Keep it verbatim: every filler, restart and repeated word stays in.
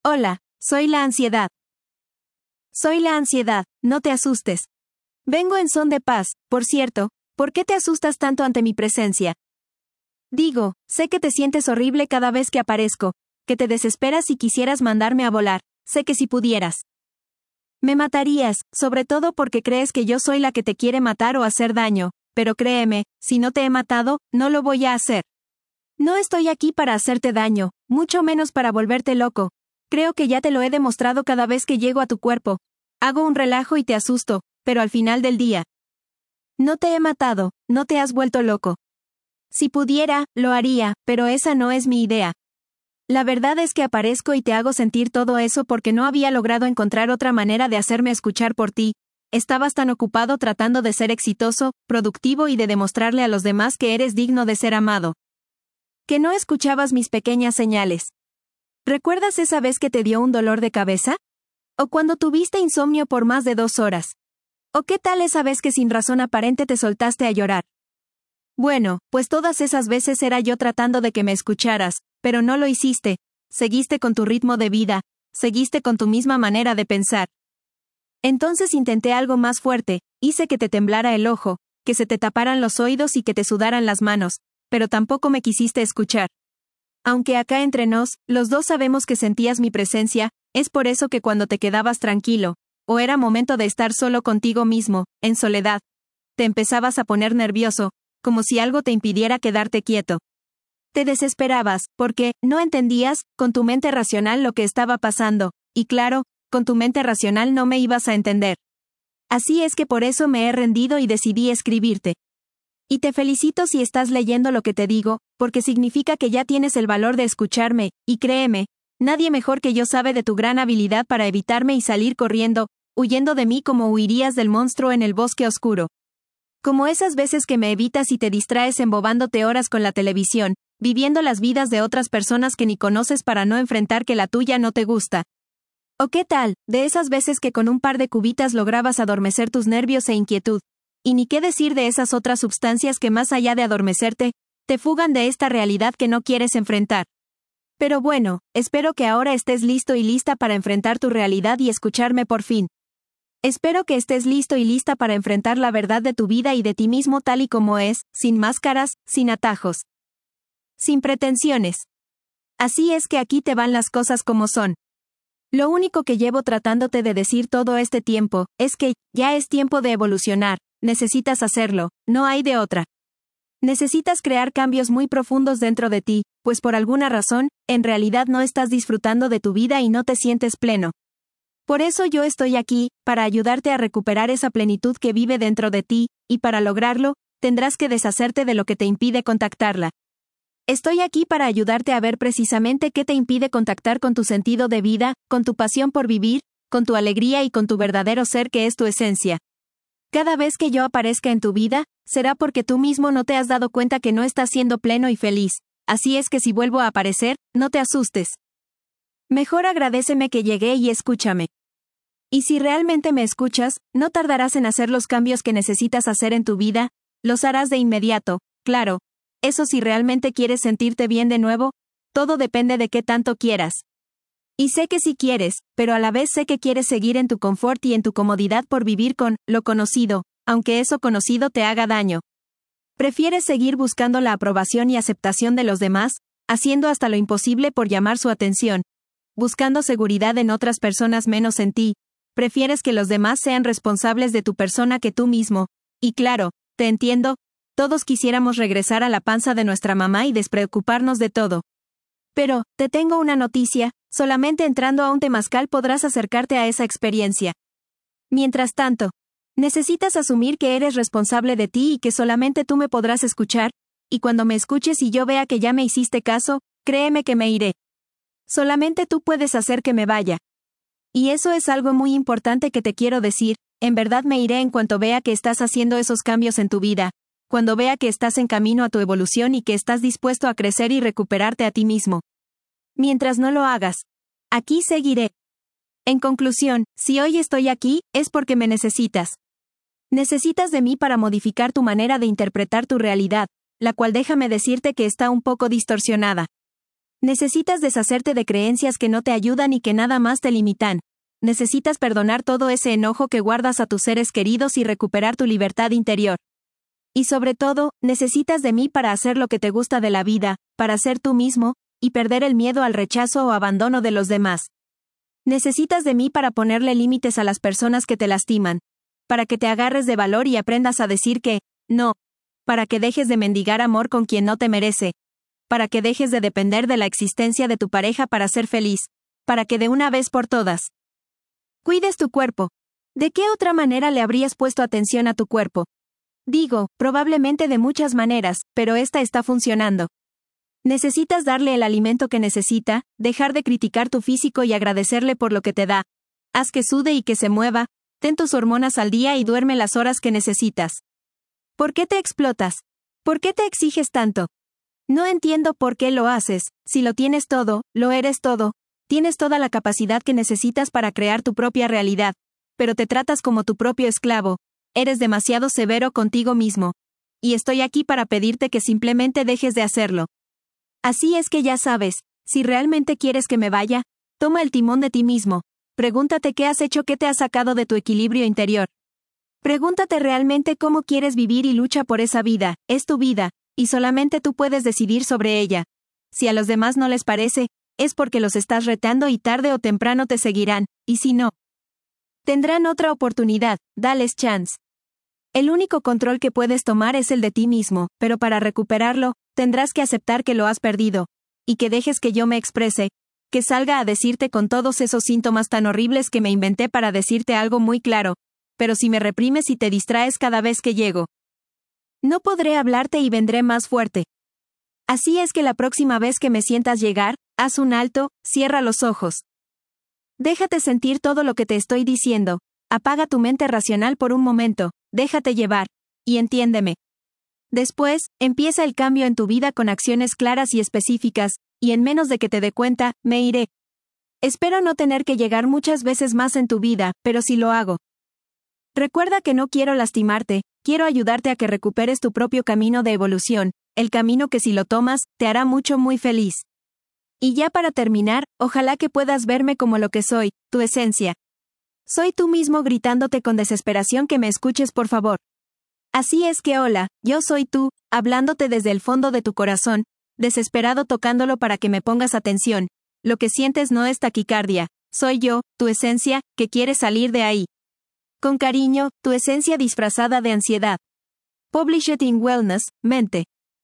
Hola, soy la ansiedad. Soy la ansiedad, no te asustes. Vengo en son de paz, por cierto, ¿por qué te asustas tanto ante mi presencia? Digo, sé que te sientes horrible cada vez que aparezco, que te desesperas y quisieras mandarme a volar, sé que si pudieras. Me matarías, sobre todo porque crees que yo soy la que te quiere matar o hacer daño, pero créeme, si no te he matado, no lo voy a hacer. No estoy aquí para hacerte daño, mucho menos para volverte loco. Creo que ya te lo he demostrado cada vez que llego a tu cuerpo. Hago un relajo y te asusto, pero al final del día. No te he matado, no te has vuelto loco. Si pudiera, lo haría, pero esa no es mi idea. La verdad es que aparezco y te hago sentir todo eso porque no había logrado encontrar otra manera de hacerme escuchar por ti. Estabas tan ocupado tratando de ser exitoso, productivo y de demostrarle a los demás que eres digno de ser amado, que no escuchabas mis pequeñas señales. ¿Recuerdas esa vez que te dio un dolor de cabeza? ¿O cuando tuviste insomnio por más de dos horas? ¿O qué tal esa vez que sin razón aparente te soltaste a llorar? Bueno, pues todas esas veces era yo tratando de que me escucharas, pero no lo hiciste, seguiste con tu ritmo de vida, seguiste con tu misma manera de pensar. Entonces intenté algo más fuerte, hice que te temblara el ojo, que se te taparan los oídos y que te sudaran las manos, pero tampoco me quisiste escuchar. Aunque acá entre nos, los dos sabemos que sentías mi presencia, es por eso que cuando te quedabas tranquilo, o era momento de estar solo contigo mismo, en soledad, te empezabas a poner nervioso, como si algo te impidiera quedarte quieto. Te desesperabas, porque, no entendías, con tu mente racional lo que estaba pasando, y claro, con tu mente racional no me ibas a entender. Así es que por eso me he rendido y decidí escribirte. Y te felicito si estás leyendo lo que te digo, porque significa que ya tienes el valor de escucharme, y créeme, nadie mejor que yo sabe de tu gran habilidad para evitarme y salir corriendo, huyendo de mí como huirías del monstruo en el bosque oscuro. Como esas veces que me evitas y te distraes embobándote horas con la televisión, viviendo las vidas de otras personas que ni conoces para no enfrentar que la tuya no te gusta. ¿O qué tal, de esas veces que con un par de cubitas lograbas adormecer tus nervios e inquietud? Y ni qué decir de esas otras sustancias que más allá de adormecerte, te fugan de esta realidad que no quieres enfrentar. Pero bueno, espero que ahora estés listo y lista para enfrentar tu realidad y escucharme por fin. Espero que estés listo y lista para enfrentar la verdad de tu vida y de ti mismo tal y como es, sin máscaras, sin atajos, sin pretensiones. Así es que aquí te van las cosas como son. Lo único que llevo tratándote de decir todo este tiempo, es que, ya es tiempo de evolucionar. Necesitas hacerlo, no hay de otra. Necesitas crear cambios muy profundos dentro de ti, pues por alguna razón, en realidad no estás disfrutando de tu vida y no te sientes pleno. Por eso yo estoy aquí, para ayudarte a recuperar esa plenitud que vive dentro de ti, y para lograrlo, tendrás que deshacerte de lo que te impide contactarla. Estoy aquí para ayudarte a ver precisamente qué te impide contactar con tu sentido de vida, con tu pasión por vivir, con tu alegría y con tu verdadero ser que es tu esencia. Cada vez que yo aparezca en tu vida, será porque tú mismo no te has dado cuenta que no estás siendo pleno y feliz, así es que si vuelvo a aparecer, no te asustes. Mejor agradéceme que llegué y escúchame. Y si realmente me escuchas, no tardarás en hacer los cambios que necesitas hacer en tu vida, los harás de inmediato, claro. Eso si realmente quieres sentirte bien de nuevo, todo depende de qué tanto quieras. Y sé que sí quieres, pero a la vez sé que quieres seguir en tu confort y en tu comodidad por vivir con lo conocido, aunque eso conocido te haga daño. Prefieres seguir buscando la aprobación y aceptación de los demás, haciendo hasta lo imposible por llamar su atención, buscando seguridad en otras personas menos en ti. Prefieres que los demás sean responsables de tu persona que tú mismo. Y claro, te entiendo, todos quisiéramos regresar a la panza de nuestra mamá y despreocuparnos de todo. Pero, te tengo una noticia, solamente entrando a un temazcal podrás acercarte a esa experiencia. Mientras tanto, necesitas asumir que eres responsable de ti y que solamente tú me podrás escuchar, y cuando me escuches y yo vea que ya me hiciste caso, créeme que me iré. Solamente tú puedes hacer que me vaya. Y eso es algo muy importante que te quiero decir, en verdad me iré en cuanto vea que estás haciendo esos cambios en tu vida. Cuando vea que estás en camino a tu evolución y que estás dispuesto a crecer y recuperarte a ti mismo. Mientras no lo hagas, aquí seguiré. En conclusión, si hoy estoy aquí, es porque me necesitas. Necesitas de mí para modificar tu manera de interpretar tu realidad, la cual déjame decirte que está un poco distorsionada. Necesitas deshacerte de creencias que no te ayudan y que nada más te limitan. Necesitas perdonar todo ese enojo que guardas a tus seres queridos y recuperar tu libertad interior. Y sobre todo, necesitas de mí para hacer lo que te gusta de la vida, para ser tú mismo, y perder el miedo al rechazo o abandono de los demás. Necesitas de mí para ponerle límites a las personas que te lastiman, para que te agarres de valor y aprendas a decir que, no, para que dejes de mendigar amor con quien no te merece, para que dejes de depender de la existencia de tu pareja para ser feliz, para que de una vez por todas cuides tu cuerpo. ¿De qué otra manera le habrías puesto atención a tu cuerpo? Digo, probablemente de muchas maneras, pero esta está funcionando. Necesitas darle el alimento que necesita, dejar de criticar tu físico y agradecerle por lo que te da. Haz que sude y que se mueva, ten tus hormonas al día y duerme las horas que necesitas. ¿Por qué te explotas? ¿Por qué te exiges tanto? No entiendo por qué lo haces. Si lo tienes todo, lo eres todo. Tienes toda la capacidad que necesitas para crear tu propia realidad, pero te tratas como tu propio esclavo. Eres demasiado severo contigo mismo. Y estoy aquí para pedirte que simplemente dejes de hacerlo. Así es que ya sabes, si realmente quieres que me vaya, toma el timón de ti mismo. Pregúntate qué has hecho que te ha sacado de tu equilibrio interior. Pregúntate realmente cómo quieres vivir y lucha por esa vida. Es tu vida, y solamente tú puedes decidir sobre ella. Si a los demás no les parece, es porque los estás retando y tarde o temprano te seguirán, y si no, tendrán otra oportunidad, dales chance. El único control que puedes tomar es el de ti mismo, pero para recuperarlo, tendrás que aceptar que lo has perdido, y que dejes que yo me exprese, que salga a decirte con todos esos síntomas tan horribles que me inventé para decirte algo muy claro, pero si me reprimes y te distraes cada vez que llego, no podré hablarte y vendré más fuerte. Así es que la próxima vez que me sientas llegar, haz un alto, cierra los ojos. Déjate sentir todo lo que te estoy diciendo, apaga tu mente racional por un momento, déjate llevar, y entiéndeme. Después, empieza el cambio en tu vida con acciones claras y específicas, y en menos de que te dé cuenta, me iré. Espero no tener que llegar muchas veces más en tu vida, pero si lo hago. Recuerda que no quiero lastimarte, quiero ayudarte a que recuperes tu propio camino de evolución, el camino que si lo tomas, te hará mucho muy feliz. Y ya para terminar, ojalá que puedas verme como lo que soy, tu esencia. Soy tú mismo gritándote con desesperación que me escuches por favor. Así es que hola, yo soy tú, hablándote desde el fondo de tu corazón, desesperado tocándolo para que me pongas atención. Lo que sientes no es taquicardia, soy yo, tu esencia, que quiere salir de ahí. Con cariño, tu esencia disfrazada de ansiedad. Publish it in Wellness, mente.